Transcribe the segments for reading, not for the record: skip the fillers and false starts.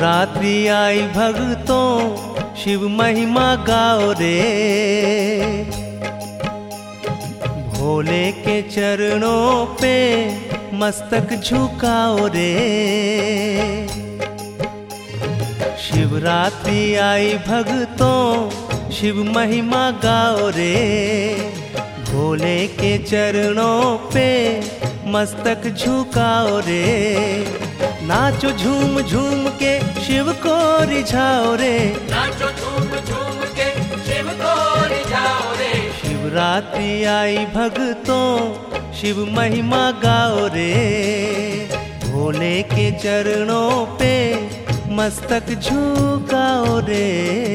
शिवरात्रि आई भक्तों शिव महिमा गाओ रे। भोले के चरणों पे मस्तक झुकाओ रे। शिवरात्रि आई भक्तों शिव महिमा गाओ रे। भोले के चरणों पे मस्तक झुकाओ रे। नाचो झूम झूम के शिव को रिझाओ रे। नाचो झूम झूम के शिव को रिझाओ रे। शिवरात्रि आई भक्तों शिव महिमा गाओ रे। भोले के चरणों पे मस्तक झुकाओ रे।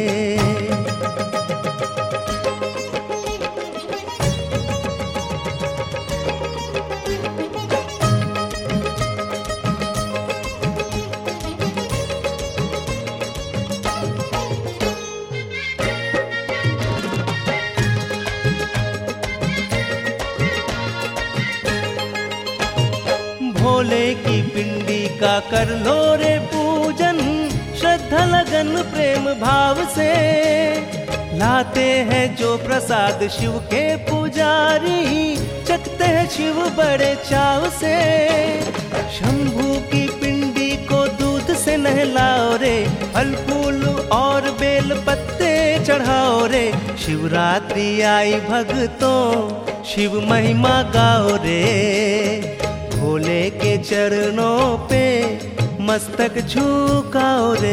भोले की पिंडी का कर लो रे पूजन। श्रद्धा लगन प्रेम भाव से लाते हैं जो प्रसाद शिव के पुजारी। चखते हैं शिव बड़े चाव से। शंभू की पिंडी को दूध से नहलाओ रे। फल फूल और बेल पत्ते चढ़ाओ रे। शिवरात्रि आई भक्तों शिव महिमा गाओ रे। भोले के चरणों पे मस्तक झुकाओ रे।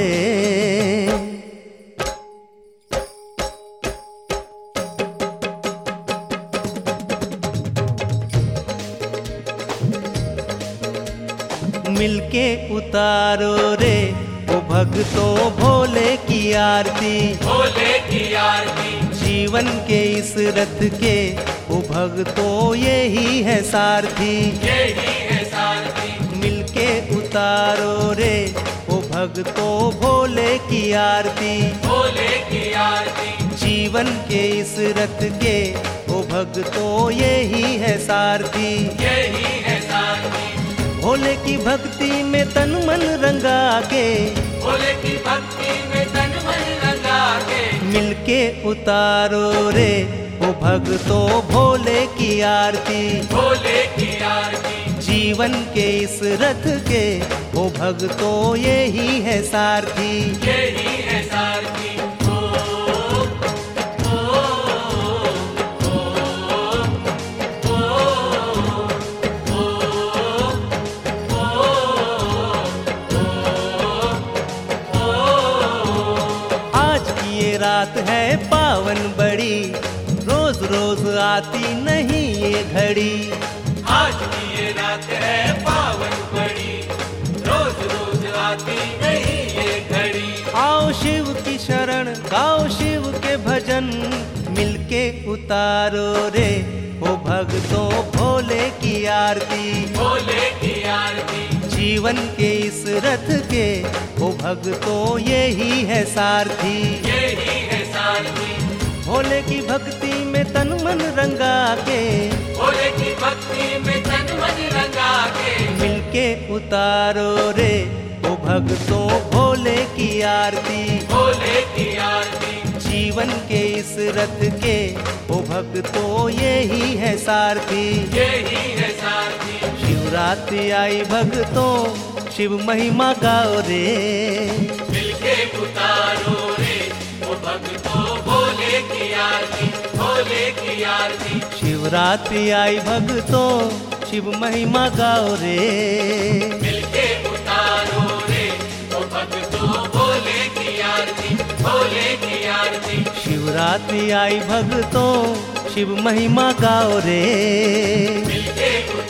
मिलके उतारो रे ओ भक्तों भोले की आरती। भोले की आरती जीवन के इस रथ के ओ भक्तों यही है सारथी। यही है सारथी। मिलके उतारो रे ओ भक्तों भोले की आरती। भोले की आरती जीवन के इस रथ के ओ भक्तों यही है सारथी। यही है सारथी। भोले की भक्ति में तन मन रंगा के। भोले की भक्ति में तन मन रंगा के। मिलके उतारो रे ओ भक्तों भोले की आरती। भोले की आरती जीवन के इस रथ के ओ भक्तों यही है सारथी। यही है सारथी। रात है पावन बड़ी रोज रोज आती नहीं ये घड़ी। आज की ये रात है पावन बड़ी रोज रोज आती नहीं ये घड़ी। आओ शिव की शरण गाओ शिव के भजन। मिलके उतारो रे ओ भक्तों भोले की आरती। भोले की आरती जीवन के इस रथ के ओ भक्तों यही है सारथी। यही है सारथी। भोले की भक्ति में तन मन रंगा के। भोले की भक्ति में तन मन रंगा के। मिलके उतारो रे ओ भक्तों भोले की आरती। भोले की आरती जीवन के इस रथ के ओ भक्तों यही है सारथी। यही है सारथी। शिवरात्रि आई भक्तों शिव महिमा गाओ रे। मिलके उतारो रे ओ भक्तों भोले की आरती। भोले की आरती शिवरात्रि आई भक्तों शिव महिमा गाओ रे। मिलके उतारो रे ओ भक्तों भोले की आरती। भोले की आरती शिवरात्रि आई भक्तों शिव महिमा गाओ रे। मिलके